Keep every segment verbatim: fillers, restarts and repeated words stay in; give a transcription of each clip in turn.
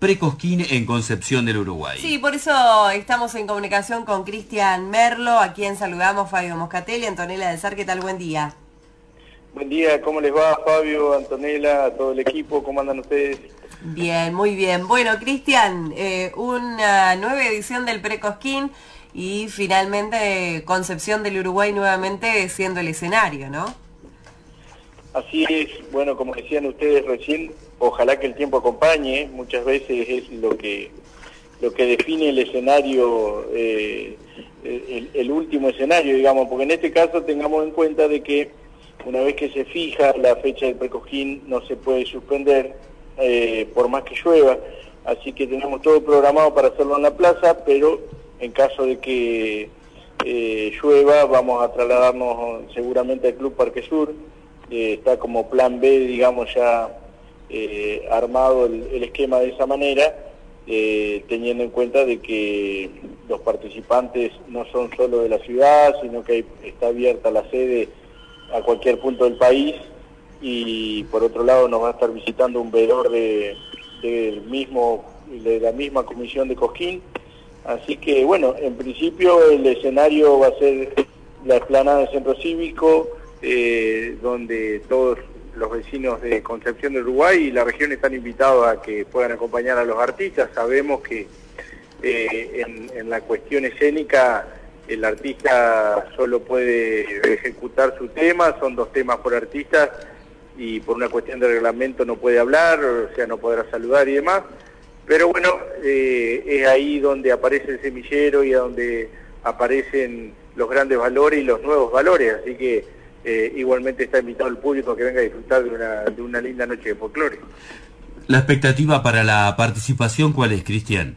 Precosquín en Concepción del Uruguay. Sí, por eso estamos en comunicación con Cristian Merlo, a quien saludamos, Fabio Moscatelli, Antonella del Sar. ¿Qué tal? Buen día. Buen día, ¿cómo les va, Fabio, Antonella, a todo el equipo? ¿Cómo andan ustedes? Bien, muy bien. Bueno, Cristian, eh, una nueva edición del Precosquín y finalmente Concepción del Uruguay nuevamente siendo el escenario, ¿no? Así es, bueno, como decían ustedes recién, ojalá que el tiempo acompañe, muchas veces es lo que lo que define el escenario, eh, el, el último escenario, digamos, porque en este caso tengamos en cuenta de que una vez que se fija la fecha del Precosquín no se puede suspender eh, por más que llueva, así que tenemos todo programado para hacerlo en la plaza, pero en caso de que eh, llueva vamos a trasladarnos seguramente al Club Parque Sur. Eh, está como plan B, digamos, ya eh, armado el, el esquema de esa manera, eh, teniendo en cuenta de que los participantes no son solo de la ciudad, sino que hay, está abierta la sede a cualquier punto del país, y por otro lado nos va a estar visitando un veedor de, del mismo, de la misma comisión de Cosquín, así que bueno, en principio el escenario va a ser la explanada del Centro Cívico, Eh, donde todos los vecinos de Concepción del Uruguay y la región están invitados a que puedan acompañar a los artistas. Sabemos que eh, en, en la cuestión escénica el artista solo puede ejecutar su tema, son dos temas por artista y por una cuestión de reglamento no puede hablar, o sea, no podrá saludar y demás, pero bueno, eh, es ahí donde aparece el semillero y a donde aparecen los grandes valores y los nuevos valores, así que Eh, igualmente está invitado el público a que venga a disfrutar de una, de una linda noche de folclore. ¿La expectativa para la participación cuál es, Cristian?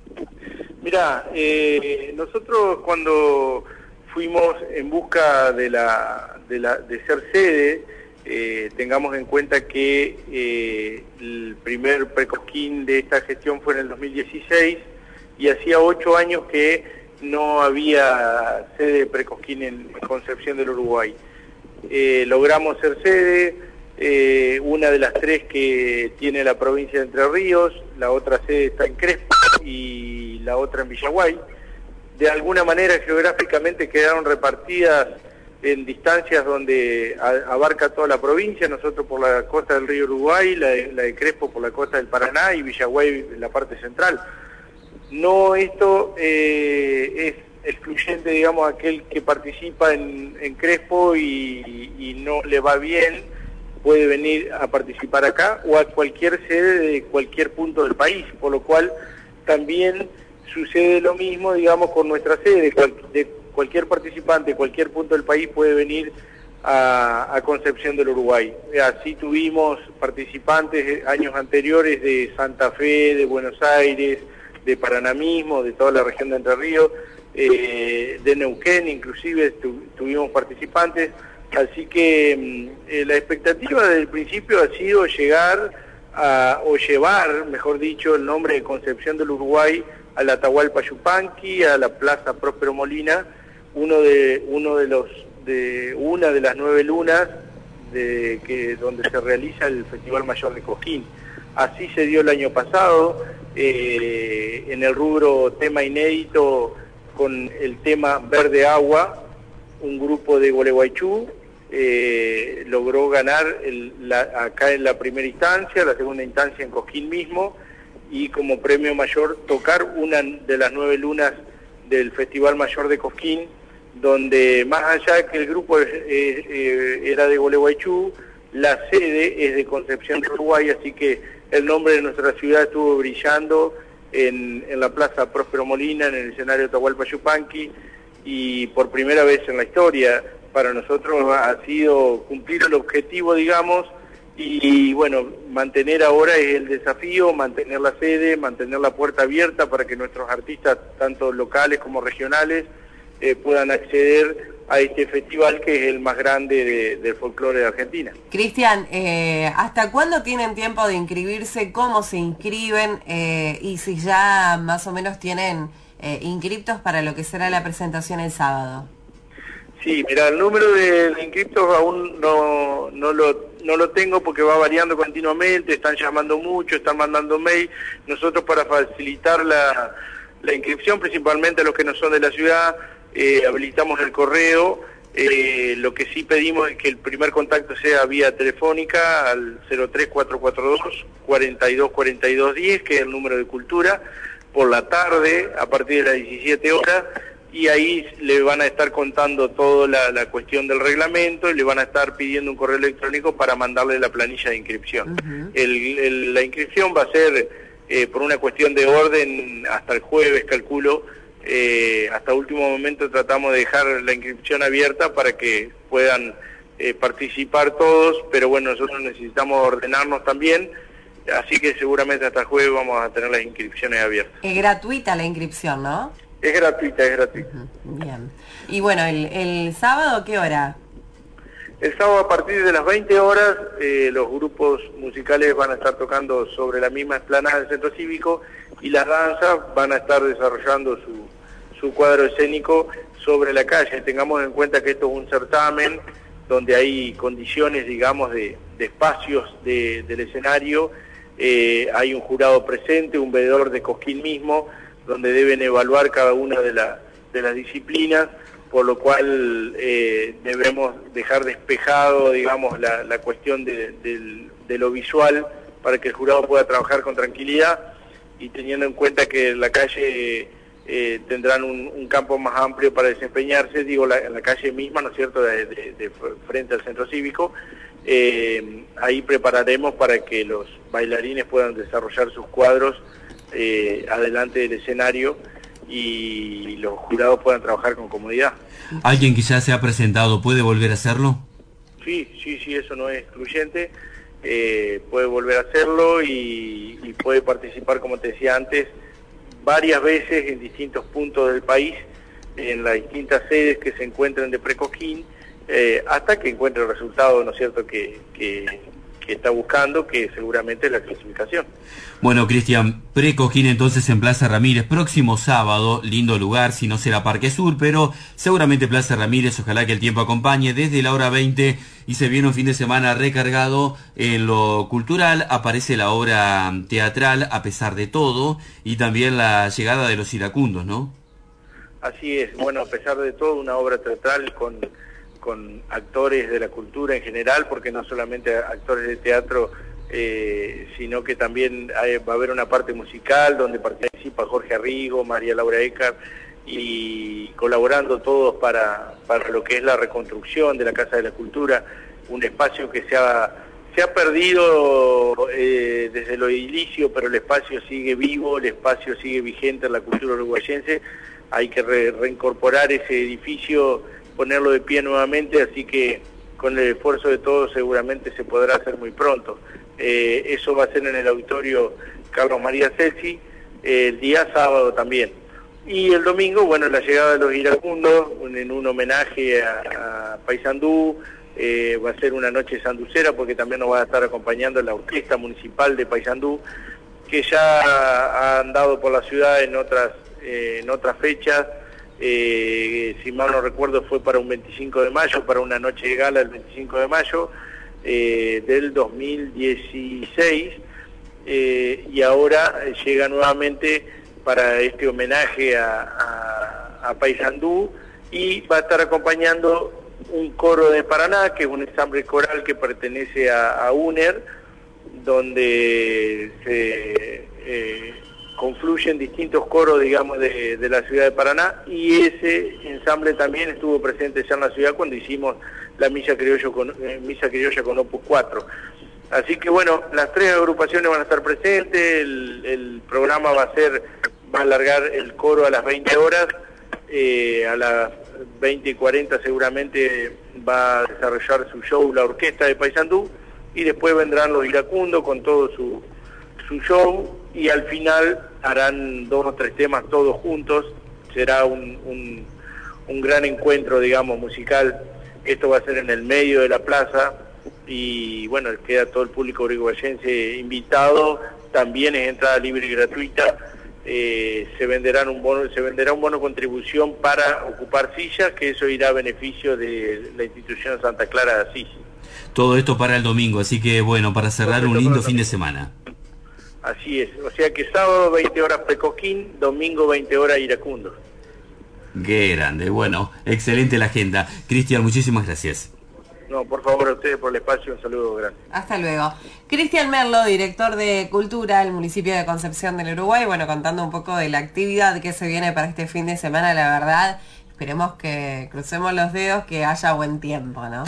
Mirá, eh, nosotros cuando fuimos en busca de, la, de, la, de ser sede, eh, tengamos en cuenta que eh, el primer Precosquín de esta gestión fue en el dos mil dieciséis y hacía ocho años que no había sede de Precosquín en Concepción del Uruguay. Eh, logramos ser sede, eh, una de las tres que tiene la provincia de Entre Ríos, la otra sede está en Crespo y la otra en Villaguay. De alguna manera geográficamente quedaron repartidas en distancias donde a, abarca toda la provincia, nosotros por la costa del río Uruguay, la de, la de Crespo por la costa del Paraná y Villaguay en la parte central. No, esto eh, es excluyente, digamos, aquel que participa en, en Crespo y, y no le va bien, puede venir a participar acá o a cualquier sede de cualquier punto del país, por lo cual también sucede lo mismo, digamos, con nuestra sede, cual, de cualquier participante, cualquier punto del país puede venir a, a Concepción del Uruguay. Así tuvimos participantes años anteriores de Santa Fe, de Buenos Aires, de Paraná mismo, de toda la región de Entre Ríos, Eh, de Neuquén inclusive tu, tuvimos participantes, así que eh, la expectativa desde el principio ha sido llegar a, o llevar, mejor dicho, el nombre de Concepción del Uruguay a la Atahualpa Yupanqui, a la Plaza Próspero Molina, uno de uno de los de una de las nueve lunas de que donde se realiza el Festival Mayor de Cosquín. Así se dio el año pasado, eh, en el rubro tema inédito, con el tema Verde Agua, un grupo de Gualeguaychú eh, logró ganar el, la, acá en la primera instancia, la segunda instancia en Cosquín mismo, y como premio mayor tocar una de las nueve lunas del Festival Mayor de Cosquín, donde más allá de que el grupo eh, eh, era de Gualeguaychú, la sede es de Concepción del Uruguay, así que el nombre de nuestra ciudad estuvo brillando En, en la Plaza Próspero Molina, en el escenario Atahualpa Yupanqui, y por primera vez en la historia para nosotros ha sido cumplir el objetivo, digamos, y, y bueno, mantener ahora es el desafío, mantener la sede, mantener la puerta abierta para que nuestros artistas, tanto locales como regionales, eh, puedan acceder a este festival que es el más grande de, del folclore de Argentina. Cristian, eh, ¿hasta cuándo tienen tiempo de inscribirse? ¿Cómo se inscriben? Eh, y si ya más o menos tienen eh, inscriptos para lo que será la presentación el sábado. Sí, mira, el número de, de inscriptos aún no, no, lo, no lo tengo porque va variando continuamente, están llamando mucho, están mandando mail. Nosotros, para facilitar la, la inscripción, principalmente a los que no son de la ciudad, eh, habilitamos el correo. Eh, lo que sí pedimos es que el primer contacto sea vía telefónica al cero tres cuatro cuatro dos, cuatro dos cuatro dos uno cero, que es el número de cultura, por la tarde, a partir de las diecisiete horas, y ahí le van a estar contando toda la, la cuestión del reglamento y le van a estar pidiendo un correo electrónico para mandarle la planilla de inscripción. Uh-huh. el, el, la inscripción va a ser, eh, por una cuestión de orden, hasta el jueves, calculo. Eh, hasta último momento tratamos de dejar la inscripción abierta para que puedan eh, participar todos, pero bueno, nosotros necesitamos ordenarnos también, así que seguramente hasta el jueves vamos a tener las inscripciones abiertas. Es gratuita la inscripción, ¿no? Es gratuita, es gratuita. Uh-huh. Bien. Y bueno, el, el sábado, ¿qué hora? El sábado a partir de las veinte horas, eh, los grupos musicales van a estar tocando sobre la misma explanada del Centro Cívico y las danzas van a estar desarrollando su, su cuadro escénico sobre la calle. Tengamos en cuenta que esto es un certamen donde hay condiciones, digamos, de, de espacios de, del escenario. Eh, hay un jurado presente, un veedor de Cosquín mismo, donde deben evaluar cada una de, la, de las disciplinas, por lo cual eh, debemos dejar despejado, digamos, la, la cuestión de, de, de lo visual para que el jurado pueda trabajar con tranquilidad, y teniendo en cuenta que en la calle eh, tendrán un, un campo más amplio para desempeñarse, digo, la, en la calle misma, ¿no es cierto?, de, de, de frente al Centro Cívico, eh, ahí prepararemos para que los bailarines puedan desarrollar sus cuadros eh, adelante del escenario, y los jurados puedan trabajar con comodidad. ¿Alguien que ya se ha presentado puede volver a hacerlo? Sí, sí, sí, eso no es excluyente, eh, puede volver a hacerlo y, y puede participar, como te decía antes, varias veces en distintos puntos del país, en las distintas sedes que se encuentran de Precosquín, eh, hasta que encuentre el resultado, ¿no es cierto?, que, que, que está buscando, que seguramente es la clasificación. Bueno, Cristian, Precosquín entonces en Plaza Ramírez, próximo sábado, lindo lugar, si no será Parque Sur, pero seguramente Plaza Ramírez, ojalá que el tiempo acompañe, desde la hora veinte, y se viene un fin de semana recargado en lo cultural. Aparece la obra teatral A pesar de todo, y también la llegada de los iracundos, ¿no? Así es, bueno, a pesar de todo, una obra teatral con, con actores de la cultura en general, porque no solamente actores de teatro, Eh, sino que también hay, va a haber una parte musical donde participa Jorge Arrigo, María Laura Ecar, y colaborando todos para, para lo que es la reconstrucción de la Casa de la Cultura, un espacio que se ha, se ha perdido eh, desde lo edilicio, pero el espacio sigue vivo, el espacio sigue vigente en la cultura uruguayense. Hay que re, reincorporar ese edificio, ponerlo de pie nuevamente, así que con el esfuerzo de todos seguramente se podrá hacer muy pronto. Eh, eso va a ser en el auditorio Carlos María Celsi, eh, el día sábado también. Y el domingo, bueno, la llegada de los iracundos, en un homenaje a, a Paysandú, eh, va a ser una noche sanducera, porque también nos va a estar acompañando la Orquesta Municipal de Paysandú, que ya ha andado por la ciudad en otras, eh, en otras fechas. Eh, si mal no recuerdo, fue para un veinticinco de mayo, para una noche de gala el veinticinco de mayo, Eh, del dos mil dieciséis, eh, y ahora llega nuevamente para este homenaje a, a, a Paysandú, y va a estar acompañando un coro de Paraná, que es un ensamble coral que pertenece a, a UNER, donde se eh, confluyen distintos coros, digamos, de, de la ciudad de Paraná, y ese ensamble también estuvo presente ya en la ciudad cuando hicimos la misa criolla con, eh, misa criolla con Opus cuatro. Así que bueno, las tres agrupaciones van a estar presentes, el, el programa va a ser, va a alargar el coro a las veinte horas, eh, a las veinte y cuarenta seguramente va a desarrollar su show la orquesta de Paysandú, y después vendrán los iracundos con todo su, su show, y al final harán dos o tres temas todos juntos. Será un, un, un gran encuentro, digamos, musical. Esto va a ser en el medio de la plaza, y bueno, queda todo el público uruguayense invitado. También es entrada libre y gratuita. Eh, se venderán un bono, se venderá un bono contribución para ocupar sillas, que eso irá a beneficio de la institución Santa Clara de Asís. Todo esto para el domingo, así que bueno, para cerrar un lindo fin de semana. Así es, o sea que sábado veinte horas Precosquín, domingo veinte horas Iracundo. Qué grande, bueno, excelente la agenda. Cristian, muchísimas gracias. No, por favor, a ustedes por el espacio, un saludo grande. Hasta luego. Cristian Merlo, director de Cultura del municipio de Concepción del Uruguay, bueno, contando un poco de la actividad que se viene para este fin de semana, la verdad, esperemos que crucemos los dedos, que haya buen tiempo, ¿no?